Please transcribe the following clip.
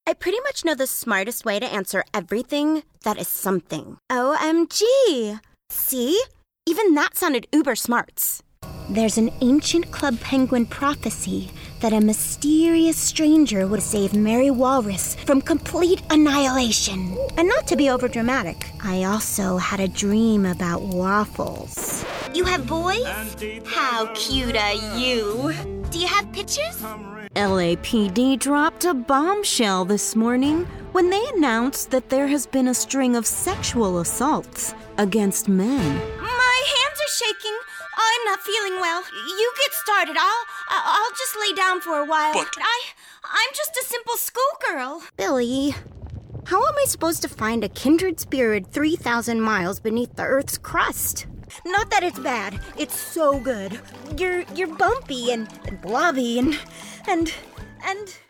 I pretty much know the smartest way to answer everything that is something. OMG! See? Even that sounded uber smarts. There's an ancient Club Penguin prophecy that a mysterious stranger would save Mary Walrus from complete annihilation. And not to be overdramatic, I also had a dream about waffles. You have boys? How cute are you? Do you have pictures? LAPD dropped a bombshell this morning when they announced that there has been a string of sexual assaults against men. My hands are shaking. I'm not feeling well. You get started. I'll just lay down for a while. But I'm just a simple schoolgirl. Billy, how am I supposed to find a kindred spirit 3,000 miles beneath the Earth's crust? Not that it's bad. It's so good. You're bumpy and blobby and